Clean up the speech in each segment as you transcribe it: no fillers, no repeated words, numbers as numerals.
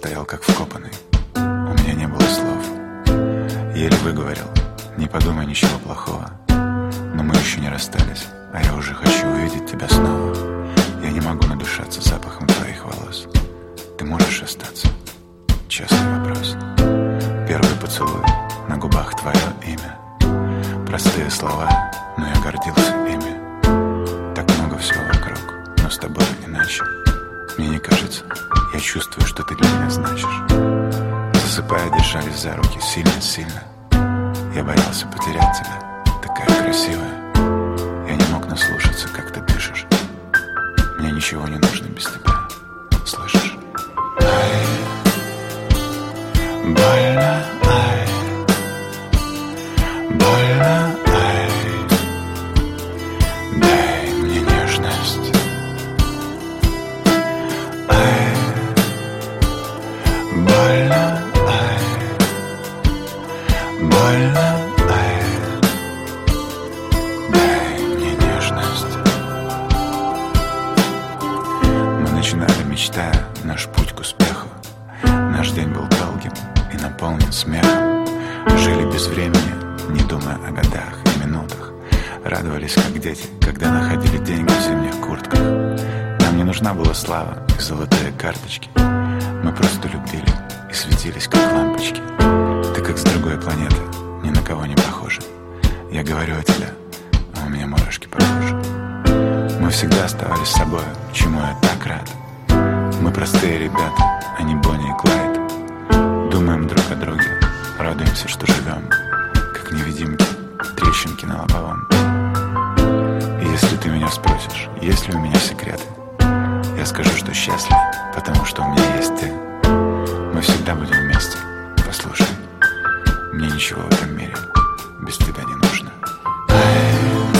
стоял как вкопанный. У меня не было слов. Еле выговорил: не подумай ничего плохого. Но мы еще не расстались, а я уже хочу увидеть тебя снова. Я не могу надышаться запахом твоих волос. Ты можешь остаться? Честный вопрос. Первый поцелуй, на губах твое имя. Простые слова, но я гордился ими. Так много всего вокруг, но с тобой иначе. Мне не кажется, я чувствую, что ты для меня значишь. Засыпая, держались за руки сильно-сильно. Я боялся потерять тебя, такая красивая. Я не мог наслушаться, как ты дышишь. Мне ничего не нужно без тебя, слышишь? Ай, больно, ай, больно, ай. Дай мне нежность. Ай, больно, ай, больно, ай. Дай мне нежность. Мы начинали, мечтая, наш путь к успеху. Наш день был долгим и наполнен смехом. Жили без времени, не думая о годах и минутах. Радовались, как дети, когда находили деньги в зимних куртках. Нам не нужна была слава и золотые карточки. Мы просто любили и светились, как лампочки. Ты как с другой планеты, ни на кого не похожа. Я говорю о тебе, а у меня мурашки по коже. Мы всегда оставались собой, чему я так рад. Мы простые ребята, а не Бонни и Клайд. Думаем друг о друге, радуемся, что живем, как невидимки, трещинки на лобовом. И если ты меня спросишь, есть ли у меня секреты, я скажу, что счастлив, потому что у меня есть ты. Мы всегда будем вместе, послушай. Мне ничего в этом мире без тебя не нужно. Ай,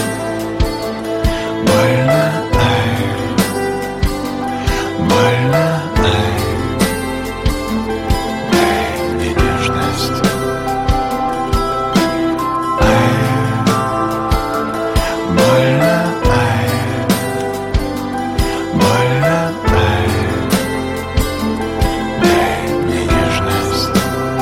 больно, ай, больно, ай. Дай мне нежность. Ай, больно, ай, больно, ай. Дай мне нежность.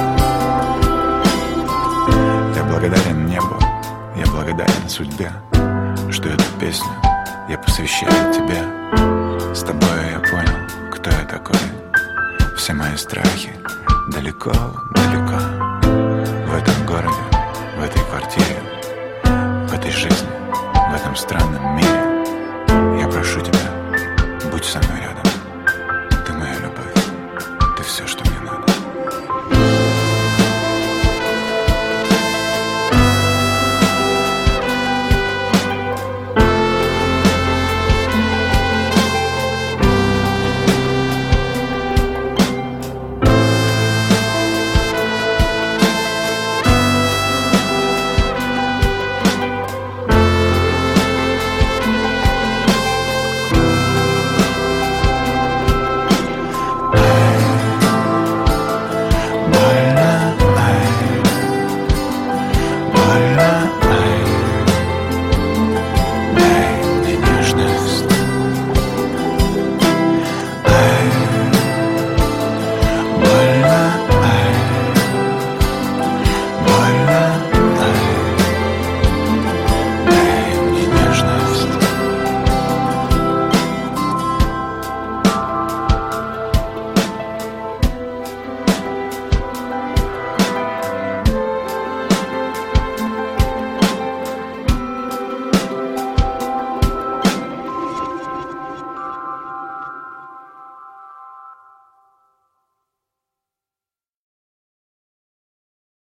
Я благодарен небу, я благодарен судьбе, что эту песню я посвящаю тебе. С тобой я понял, кто я такой. Все мои страхи далеко, далеко. В этом городе, в этой квартире, в этой жизни, в этом странном мире. Я прошу тебя, будь со мной рядом.